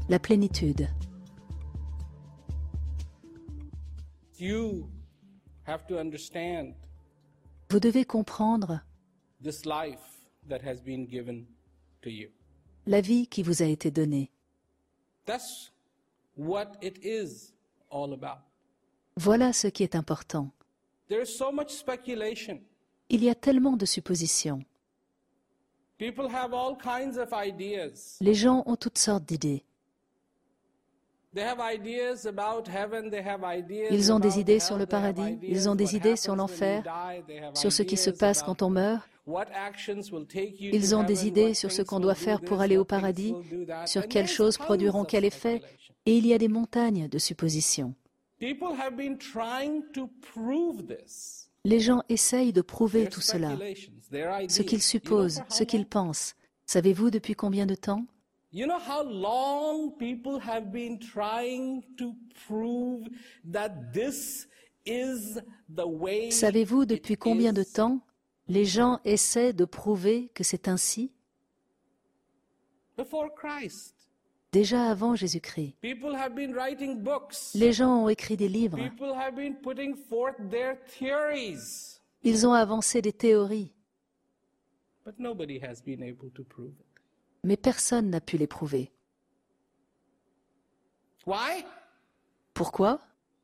la plénitude. You have to understand Vous devez comprendre this life that has been given to you. la vie qui vous a été donnée. That's what it is all about. Voilà ce qui est important. There is so much speculation. Il y a tellement de suppositions. People have all kinds of ideas. Les gens ont toutes sortes d'idées. They have ideas about heaven, they have ideas Ils ont des about idées hell, sur le they have paradis, ideas ils ont des what idées sur happens when l'enfer, you die, they have sur ce qui se ideas passe about quand on meurt. what actions will take you Ils to ont des heaven, idées what sur ce things qu'on will doit do faire pour this, aller au what things paradis, will do that. sur And quelles there's choses tons produiront of quel effet. speculation. Et il y a des montagnes de suppositions. People have been trying to prove this. Les gens essayent de prouver Their tout cela, speculations, their ideas. ce qu'ils supposent, You know for ce how qu'ils long? pensent. Savez-vous depuis combien de temps? You know how long people have been trying to prove that this is the way Savez-vous depuis it combien de is? temps les gens essaient de prouver que c'est ainsi? Before Christ. Déjà avant Jésus-Christ. People have been writing books. Les gens ont écrit des livres. People have been putting forth their theories. Ils ont avancé des théories, But nobody has been able to prove it. mais personne n'a pu les prouver. Why? Pourquoi?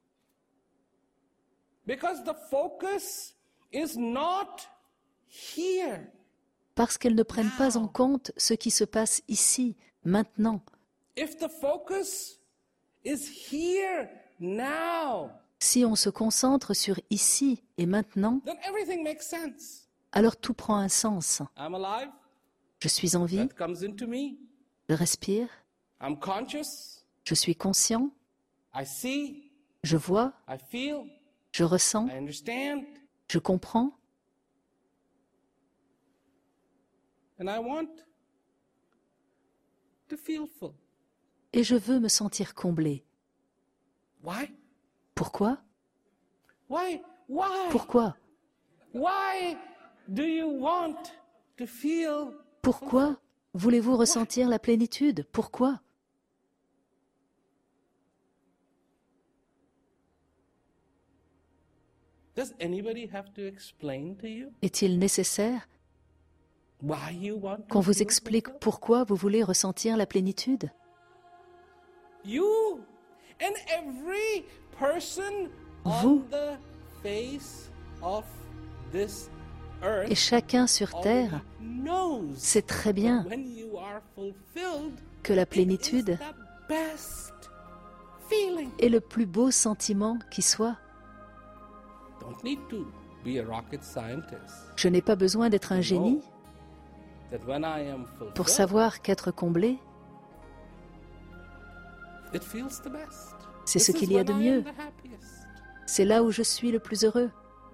Because the focus is not here. Parce qu'elles ne prennent pas en compte ce qui se passe ici, maintenant. If the focus is here now, Si on se concentre sur ici et maintenant, then everything makes sense. alors tout prend un sens. I'm alive. Je suis en vie, That comes into me. je respire, I'm conscious. je suis conscient, I see. je vois, I feel. je ressens, I understand. je comprends, And I want to feel full. et je veux me sentir comblé. Why? Pourquoi? Why? Why? Pourquoi? Why do you want to feel? Pourquoi voulez-vous ressentir la plénitude? Pourquoi? Does anybody have to explain to you Est-il nécessaire why you want to qu'on vous feel explique fulfilled? pourquoi vous voulez ressentir la plénitude? You and every person Vous. on the face of this earth Et chacun sur Terre already knows sait très bien that when you are fulfilled, que la it is plénitude the best feeling. est le plus beau sentiment qui soit. Don't need to be a rocket scientist. Je n'ai pas besoin d'être un génie That when I am pour fulfilled, savoir qu'être comblé, it feels the best. c'est This ce is qu'il y a de when I am mieux. the happiest. C'est là où je suis le plus heureux.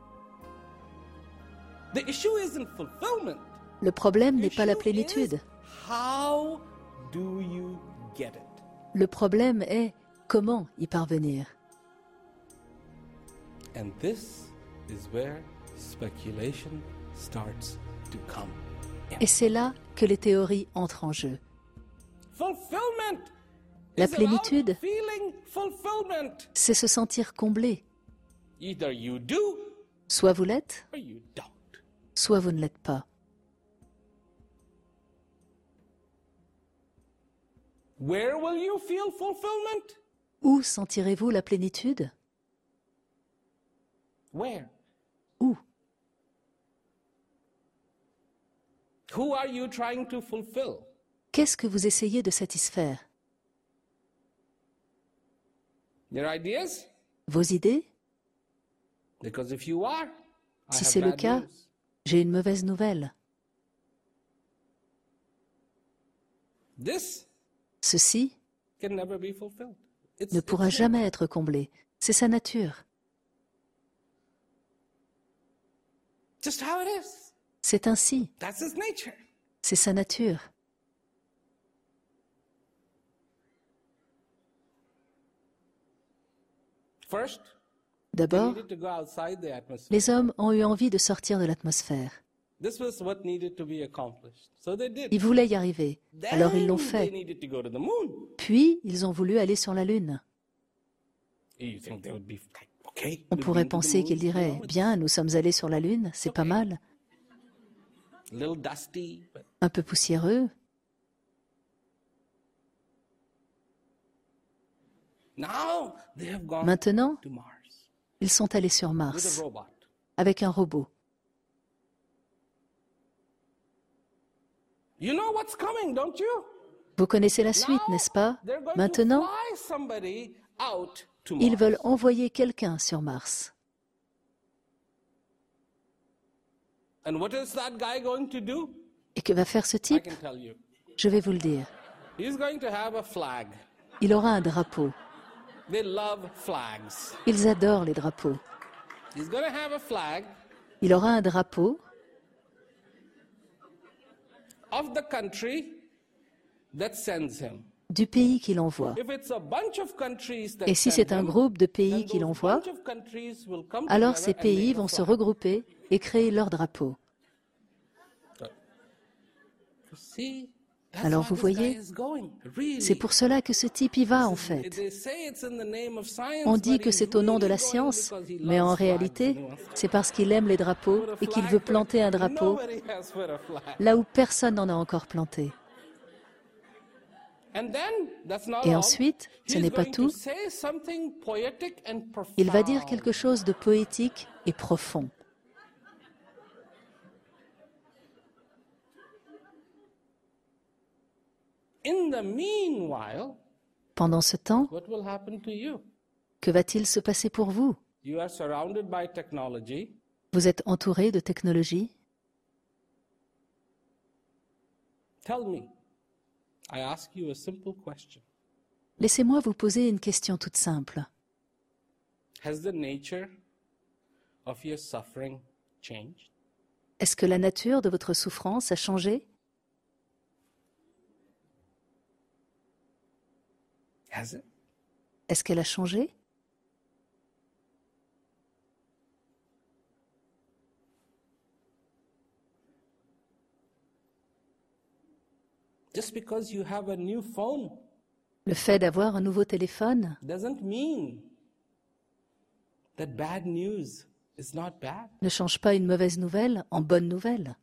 The issue isn't fulfillment. Le problème The n'est pas la issue plénitude. is how do you get it? Le problème est comment y parvenir. And this is where speculation starts to come in. Et c'est là que les théories entrent en jeu. Fulfillment La is about plénitude, feeling fulfillment. c'est se sentir comblé. Either you do Soit vous l'êtes, or you don't. soit vous ne l'êtes pas. Where will you feel fulfillment? Où sentirez-vous la plénitude? Where? Où? Who are you trying to fulfill? Qu'est-ce que vous essayez de satisfaire? Your ideas? Vos idées? Because if you are, I Si have c'est le bad cas, news. j'ai une mauvaise nouvelle. This Ceci can never be fulfilled. ne pourra it's jamais être comblé. C'est sa nature. just how it is. C'est ainsi. That's his nature. C'est sa nature. First, they D'abord, needed to go outside the atmosphere. les hommes ont eu envie de sortir de l'atmosphère. This was what needed to be accomplished. So they did. Ils voulaient y arriver, alors ils l'ont Then fait. they needed to go to the moon. Puis, ils ont voulu aller sur la Lune. You think they would be like, okay, On we've pourrait been to the penser moon, qu'ils you diraient, know, it's bien, nous sommes allés sur la Lune, c'est pas mal. a little dusty, but Un peu poussiéreux. now they have gone Maintenant, to Mars ils sont allés sur with Mars, a robot. avec un robot. You know what's coming, don't you? Vous connaissez la suite, Now, n'est-ce pas? they're going Maintenant, to fly somebody out to ils Mars. veulent envoyer quelqu'un sur Mars. And what is that guy going to do? Et que va faire ce I type? can tell you. Je vais vous le dire. He's going to have a flag. Il aura un drapeau. They love flags. Ils adorent les drapeaux. He's going to have a flag Il aura un drapeau of the country that sends him. du pays qu'il envoie. If it's a bunch of countries that Et si send c'est un him, groupe de pays then qu'il those envoie, bunch of countries will come alors together ces and pays make a vont se flag. regrouper et créer leur drapeau. See, that's Alors why vous this voyez, guy is going, really. c'est pour cela que ce type y va en fait. They say it's in the name of science, On dit but que he's c'est au nom de la really going science, because he mais en loves flags réalité, and he wants to c'est parce qu'il aime les drapeaux put a et qu'il flag veut where planter un drapeau nobody has put a flag. là où personne n'en a encore planté. And then, that's not Et all. ensuite, ce He's n'est pas going tout, to say something poetic and il va dire profound. quelque chose de poétique et profond. In the meanwhile, Pendant ce temps, what will happen to you? que va-t-il se passer pour vous? You are surrounded by technology. Vous êtes entouré de technologies. Tell me. I ask you a simple question. Laissez-moi vous poser une question toute simple. Has the nature of your suffering changed? Est-ce que la nature de votre souffrance a changé? Has it? Est-ce qu'elle a changé? Just because you have a new phone Le fait d'avoir un nouveau téléphone doesn't mean that bad news is not bad. ne change pas une mauvaise nouvelle en bonne nouvelle.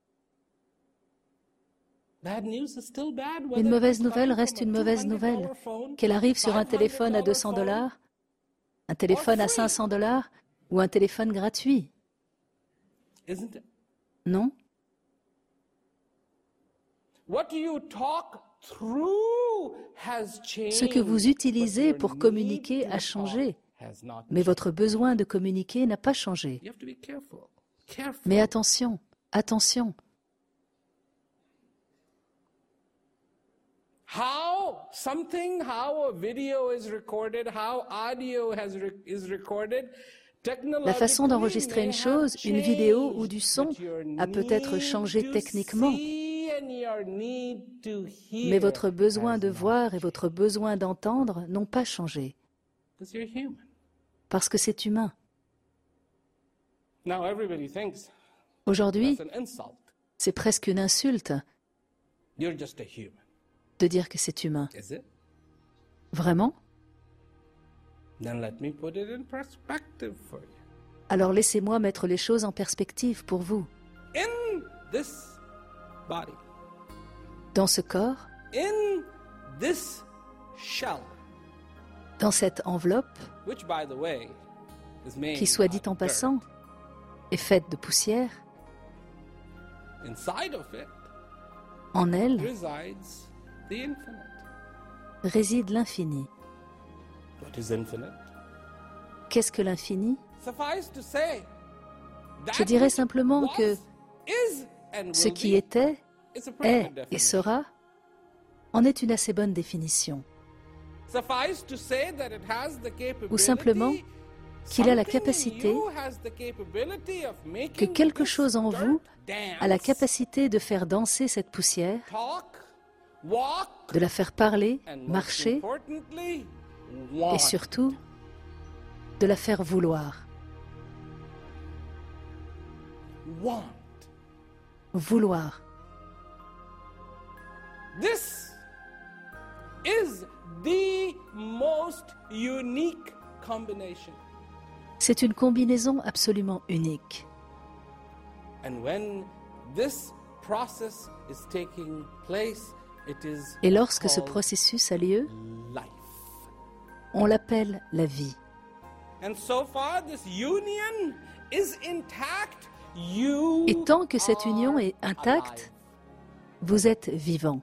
Bad news is still bad. Une whether mauvaise it's nouvelle coming reste from a une mauvaise $200 nouvelle. phone, Qu'elle arrive sur un téléphone à $500 200 phone, dollars, un téléphone à 500 dollars ou un téléphone gratuit. isn't it? Non? What you talk through has changed. Ce que vous utilisez pour communiquer a changé, mais votre besoin de communiquer n'a pas changé. You have to be careful. Careful. Mais attention, attention. How a video is recorded, how audio is recorded. La façon d'enregistrer une chose, une vidéo ou du son a peut-être changé techniquement, mais votre besoin de voir et votre besoin d'entendre n'ont pas changé, parce que c'est humain. Aujourd'hui, c'est presque une insulte de dire que c'est humain. Vraiment? Then let me put it in perspective for you. Alors laissez-moi mettre les choses en perspective pour vous. In this body, Dans ce corps, in this shell, dans cette enveloppe, which by the way is made qui soit dit of en dirt, passant, est faite de poussière, inside of it en elle resides the infinite. réside l'infini. What is infinite? Qu'est-ce que l'infini? Suffice to say, Je that dirais which simplement was, que is, and ce will qui be était, is a pretty est good et definition. sera en est une assez bonne définition. Suffice to say that it has the capability, Ou simplement qu'il a la something in capacité, you has the capability of que making quelque this chose en dirt vous a la dance, capacité de faire danser cette poussière, talk, walk, de la faire parler, and most marcher importantly, et want. surtout de la faire vouloir. Want. vouloir. This is the most unique combination. C'est une combinaison absolument unique. And when this process is taking place, it is Et lorsque ce called processus a lieu, life. on l'appelle la vie. And so far this union is intact. You Et tant que cette union are est intacte, alive. vous êtes vivant.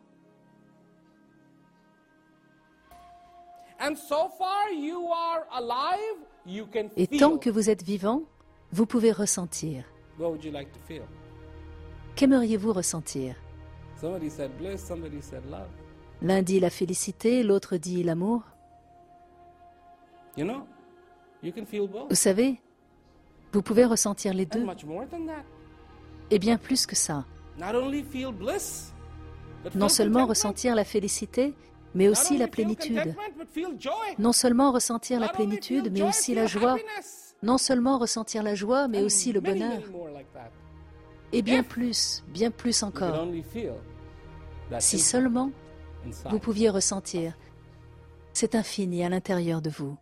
And so far you are alive, you can Et feel. tant que vous êtes vivant, vous pouvez ressentir. What would you like to feel? Qu'aimeriez-vous ressentir? Somebody said bliss, somebody said love. L'un dit la félicité, l'autre dit l'amour. You know, you can feel both. Vous savez, vous pouvez ressentir les And deux, much more than that. et bien plus que ça. Not only feel bliss, but Non feel seulement contentment. ressentir la félicité, mais Not aussi la only feel plénitude. contentment, but feel joy. Non seulement ressentir la Not only plénitude, feel mais joy, aussi la feel joie. happiness. Non seulement ressentir la joie, mais And aussi le many, bonheur. many more like that. Et bien If plus You can encore. only feel that Si infinite seulement inside. vous pouviez ressentir cet infini à l'intérieur de vous.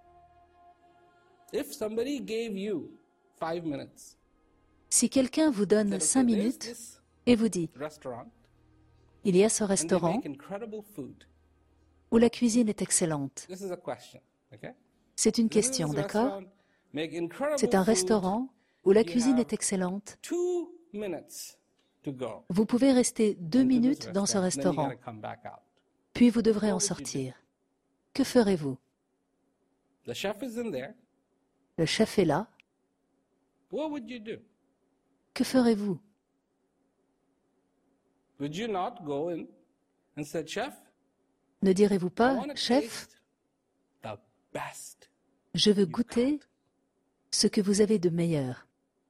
If somebody gave you 5 minutes, Si quelqu'un vous donne said, 5 okay, there's minutes this et vous dit, restaurant, il y a ce and they restaurant make incredible food. où la cuisine est excellente. This is a question, okay? C'est une This is question, a d'accord? restaurant, make incredible C'est un food, restaurant où la You cuisine have est excellente. 2 minutes to go. Vous pouvez rester 2 into this minutes dans ce then you restaurant, gotta come back out. puis vous devrez en What would you do? sortir. Que ferez-vous? The chef is in there. Le chef est là. What would you do? Que ferez-vous? Would you not go in and say, Chef, Ne direz-vous I pas, want to chef, taste the best. je veux goûter ce que vous avez de meilleur.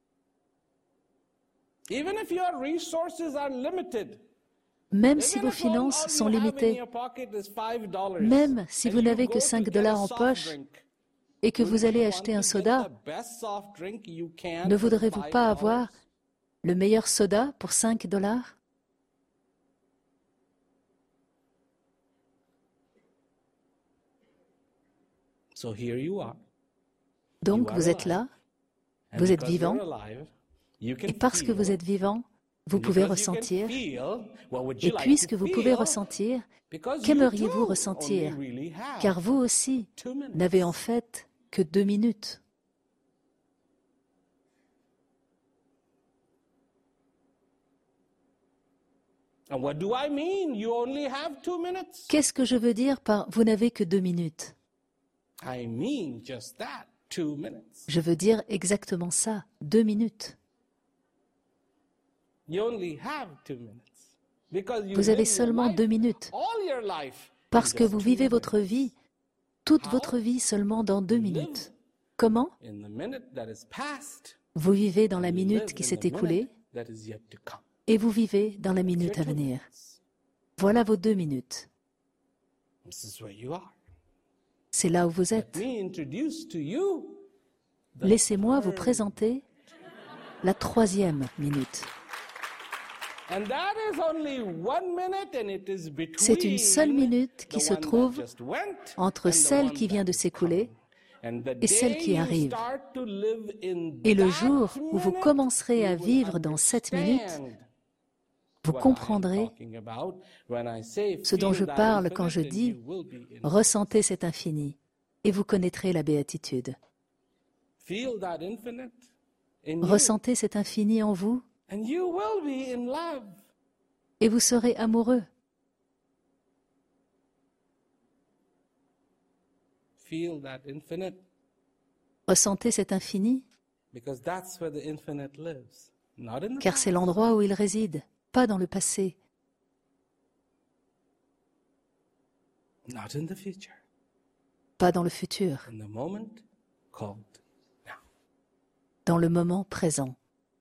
Even if your resources are limited, Même si even vos if all finances you sont have in limitées, your pocket is $5, même si and vous you n'avez go que to 5 get a dollars en soft poche drink, et que vous wouldn't allez you acheter want un to get soda, the best soft drink you can ne for voudrez-vous pas $5? avoir le meilleur soda pour 5 dollars? So here you are. Donc You are vous êtes alive. là, And vous êtes because vivant, you're alive, you can et parce que vous feel, êtes vivant, vous and pouvez because you can ressentir, feel, what would you et like puisque to vous pouvez feel? ressentir, Because you qu'aimeriez-vous too ressentir? only really have Car vous aussi 2 minutes. n'avez en fait que 2 minutes. And what do I mean? You only have 2 minutes? Qu'est-ce que je veux dire par vous n'avez que 2 minutes? I mean just that, 2 minutes. Je veux dire exactement ça, 2 minutes. You only have 2 minutes. Because you Vous avez live your seulement life, 2 minutes, all your life, parce in que just vous 2 vivez votre minutes. vie, toute How? votre vie seulement dans 2 minutes. Comment? In the minute that is past, Vous vivez dans la you minute live qui in s'est the écoulée minute that is yet to come. et vous vivez dans la It's minute à your 2 venir. minutes. Voilà vos 2 minutes. This is where you are. C'est là où vous Let êtes. me introduce to you the Laissez-moi vous third. présenter la 3e minute. And that is only 1 minute, and it is between C'est une seule minute qui the se one that trouve just went entre and the celle one qui vient that de is s'écouler coming. And the et celle day qui you arrive. start to live in Et le that jour où vous minute, commencerez à you will vivre dans cette minute, understand vous what I am comprendrez talking about when I say ce dont feel je that parle quand je infinite, and dis you will be in- ressentez cet infini et vous connaîtrez la béatitude. Feel that infinite in you, Ressentez cet infini en vous and you will be in love. et vous serez amoureux. Feel that infinite, Ressentez cet infini because that's where the infinite lives, not in the car c'est l'endroit où il réside, pas dans le passé, not in the future, pas dans le futur, in the moment called now. dans le moment présent.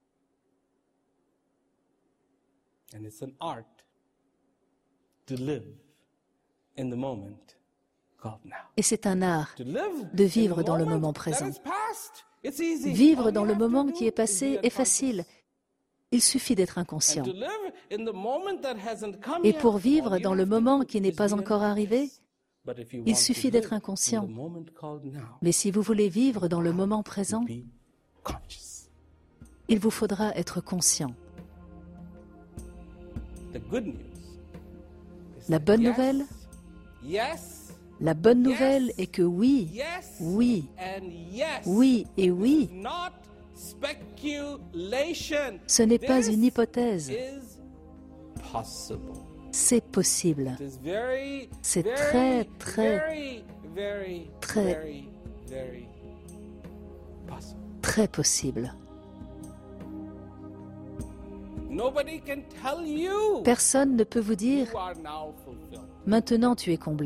And it's an art to live in the moment called now. Et c'est un art To live de in vivre the dans le moment moment that présent. is past. It's easy. All Vivre you dans le have to moment do qui est is passé be est facile. unconscious. Il suffit d'être inconscient. And to live in the moment that hasn't come Et yet, pour vivre all you dans le have to moment do qui n'est is pas be encore arrivé, But if you il want to suffit d'être live inconscient. in the moment called now, Mais si vous voulez vivre dans le moment to présent, be conscious. il vous faudra être conscient. The good news is La that bonne yes, nouvelle, yes, la bonne nouvelle est que oui, yes, oui, and yes. oui et oui, It's not speculation. ce n'est pas This une hypothèse, is possible. c'est possible. It is very, C'est very, très, très, very, very, très, very, very possible. très possible. Nobody can tell you Personne ne peut vous dire you are now fulfilled. « Maintenant tu es comblé ».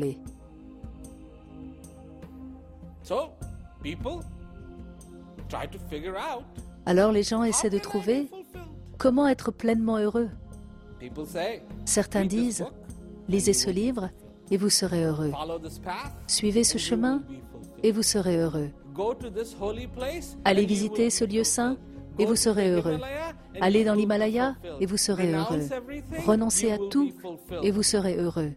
So, people try to figure out Alors les gens how essaient de can I be trouver fulfilled? comment être pleinement heureux. People say, Certains read this disent book, « Lisez ce livre et vous serez heureux. follow this path, Suivez ce and you chemin will be fulfilled. et vous serez heureux. Go to this holy place, Allez and you visiter will ce be lieu saint fulfilled. et Go vous to serez the heureux. Himalaya, and Allez you dans will be l'Himalaya fulfilled. et vous serez Renounce heureux. everything, Renoncez you à will tout be fulfilled. et vous serez heureux.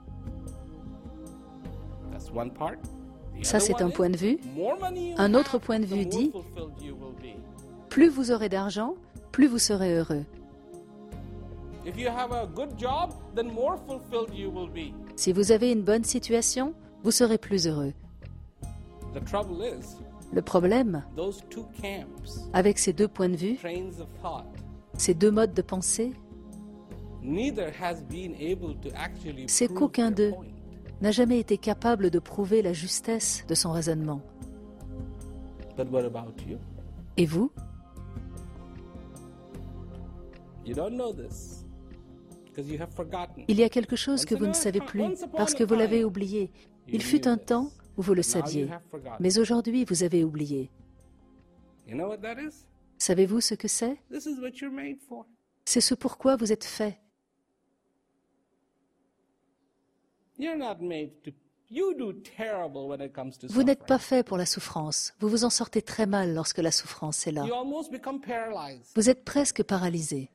That's one part. The Ça, other c'est one un is, point de vue. more money you Un autre have, point de the vue more dit, fulfilled you will be. plus vous aurez d'argent, plus vous serez heureux. If you have a good job, then more fulfilled you will be. Si vous avez une bonne situation, vous serez plus heureux. The trouble is, Le problème, those two camps, avec ces deux points de vue, trains of thought, ces deux modes de pensée, neither has been able to actually c'est prove qu'aucun their d'eux point. n'a jamais été capable de prouver la justesse de son raisonnement. But what about you? Et vous? You don't know this because you have forgotten. Il y a quelque chose que vous ne savez plus parce que vous l'avez oublié. Il fut un temps où vous le Now you saviez, have forgotten. mais aujourd'hui vous avez oublié. You know what that is? Savez-vous ce que c'est? This is what you're made for. C'est ce pourquoi vous êtes fait. You're not made to. You do terrible when it comes to Vous n'êtes suffering. pas fait pour la souffrance. Vous vous en sortez très mal lorsque la souffrance est là. You almost become paralyzed. Vous êtes presque paralysé.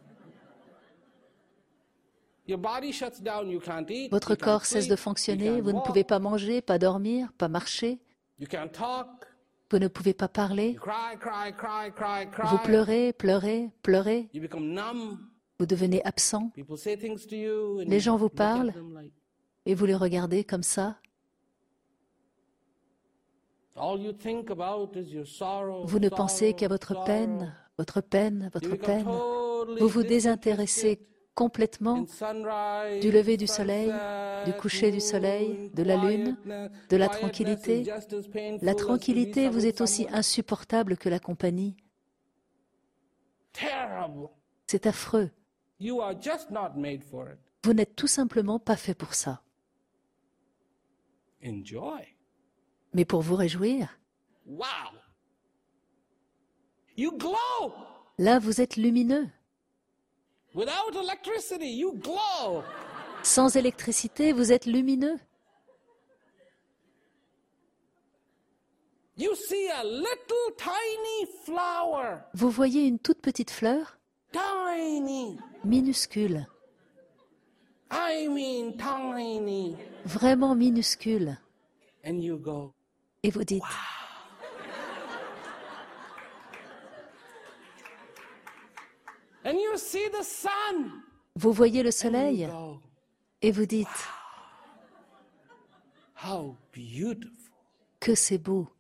Your body shuts down. You can't eat. Votre you can't corps cesse de sleep, fonctionner. you can't Vous ne walk, pouvez pas manger, pas dormir, pas marcher. You can't talk. Vous ne pouvez pas parler. You cry, cry, cry, cry, cry. Vous pleurez, pleurez, pleurez. You become numb. Vous devenez absent People say things to you, and Les you gens vous look at parlent. them like, et vous les regardez comme ça. all you think about is your sorrow, Vous ne sorrow, pensez qu'à votre sorrow. peine, votre peine, You votre become peine. totally Vous vous disinterested désintéressez complètement in sunrise, du lever du soleil, sunset, du coucher du soleil, de la lune, quietness. de la Quietness tranquillité. is just as painful La as to be tranquillité vous est aussi someone. insupportable que la compagnie. Terrible. C'est affreux. You are just not made for it. Vous n'êtes tout simplement pas fait pour ça. Enjoy. Mais pour vous réjouir, Wow. You glow. là vous êtes lumineux. Without electricity, you glow. Sans électricité, vous êtes lumineux. You see a little tiny flower. Vous voyez une toute petite fleur, Tiny. minuscule, I mean tiny. vraiment minuscule. And you go, Et vous dites, and you see the sun. vous voyez le You soleil go, et vous dites how beautiful. que c'est beau.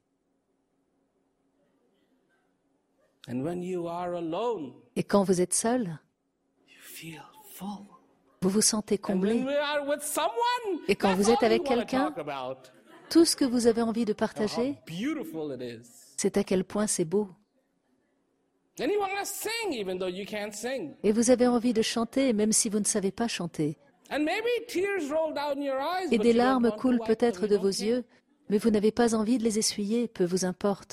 And when you are alone, Et quand vous êtes seul, you feel full. vous vous sentez And when comblé. we are with someone, Et quand that's vous êtes all avec we wanna quelqu'un, talk about. Tout ce que vous avez envie de How partager, beautiful it is. c'est à quel point c'est beau. And you want to sing even though you can't sing. Et vous avez envie de chanter même si vous ne savez pas chanter. And maybe tears roll down your eyes, Et but des you don't larmes want to coulent wipe peut-être them, de you vos don't care. yeux, mais vous n'avez pas envie de les essuyer, peu vous importe.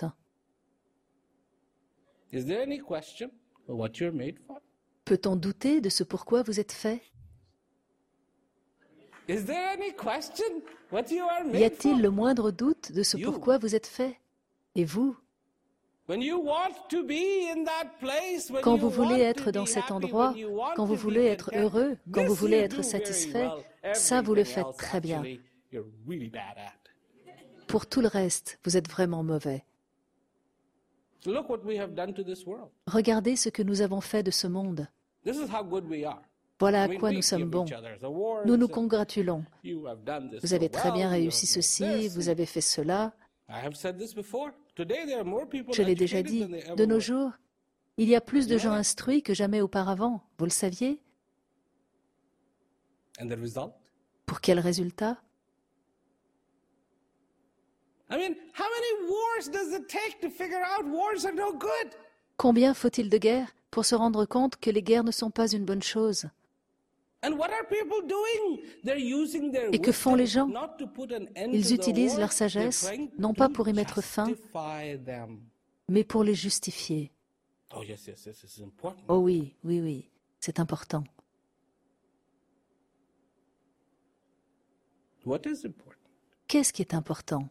Is there any question of what you're made for? Peut-on douter de ce pourquoi vous êtes fait? Is there any question what you are Y made a-t-il for? le moindre doute de ce You. pourquoi vous êtes fait? Et vous? Quand vous voulez être dans cet endroit, quand vous voulez être heureux, quand vous voulez être satisfait, ça vous le faites très bien. Pour tout le reste, vous êtes vraiment mauvais. Regardez ce que nous avons fait de ce monde. Voilà à quoi nous sommes bons. Nous nous congratulons. Vous avez très bien réussi ceci, vous avez fait cela. Je l'ai déjà dit, de nos jours, il y a plus de gens instruits que jamais auparavant. Vous le saviez? Pour quel résultat? Combien faut-il de guerres pour se rendre compte que les guerres ne sont pas une bonne chose? Et que font les gens? Ils utilisent leur sagesse, non pas pour y mettre fin, mais pour les justifier. Oh oui, oui, oui, c'est important. Qu'est-ce qui est important?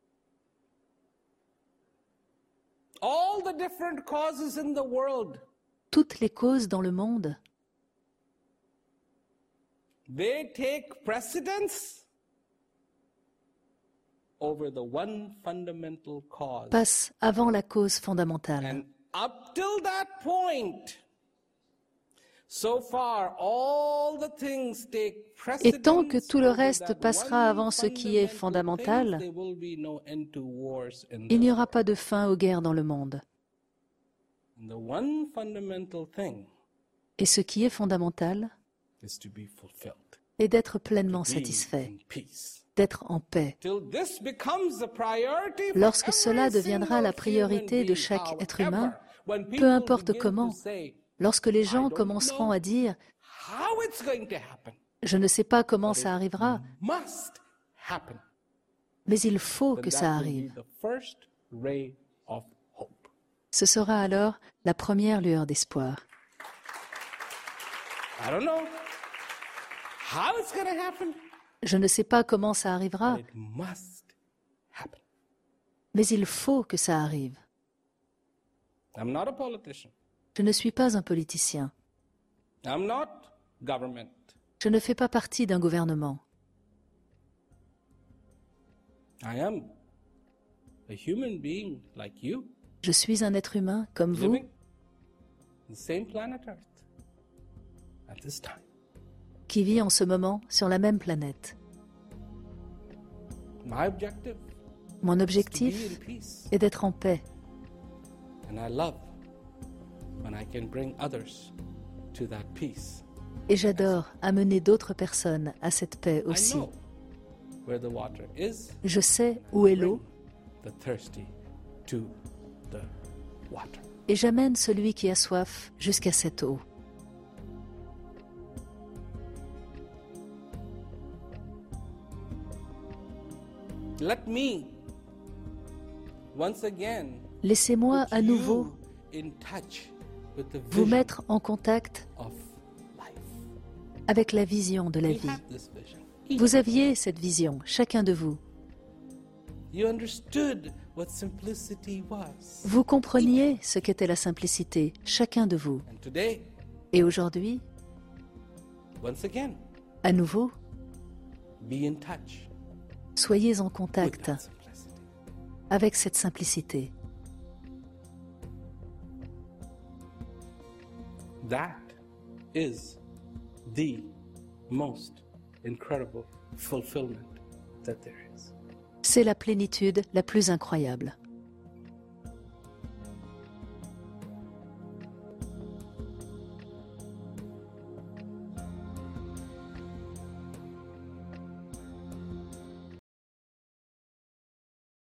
Toutes les causes dans le monde passent avant la cause fondamentale. Et tant que tout le reste passera avant ce qui est fondamental, il n'y aura pas de fin aux guerres dans le monde. Et ce qui est fondamental est d'être pleinement satisfait, d'être en paix. Lorsque cela deviendra la priorité de chaque être humain, peu importe comment, lorsque les gens commenceront à dire « Je ne sais pas comment ça arrivera, mais il faut que ça arrive », ce sera alors la première lueur d'espoir. Je ne sais pas comment ça arrivera, mais il faut que ça arrive. Je ne suis pas un politicien. Je ne fais pas partie d'un gouvernement. Je suis un être humain comme vous, qui vit en ce moment sur la même planète. Mon objectif est d'être en paix. Et j'adore amener d'autres personnes à cette paix aussi. Je sais où est l'eau et j'amène celui qui a soif jusqu'à cette eau. Laissez-moi à nouveau vous mettre en contact avec la vision de la vie. Vous aviez cette vision, chacun de vous. Vous compreniez ce qu'était la simplicité, chacun de vous. Et aujourd'hui, à nouveau, soyez en contact avec cette simplicité. That is the most incredible fulfillment that there is. C'est la plénitude la plus incroyable.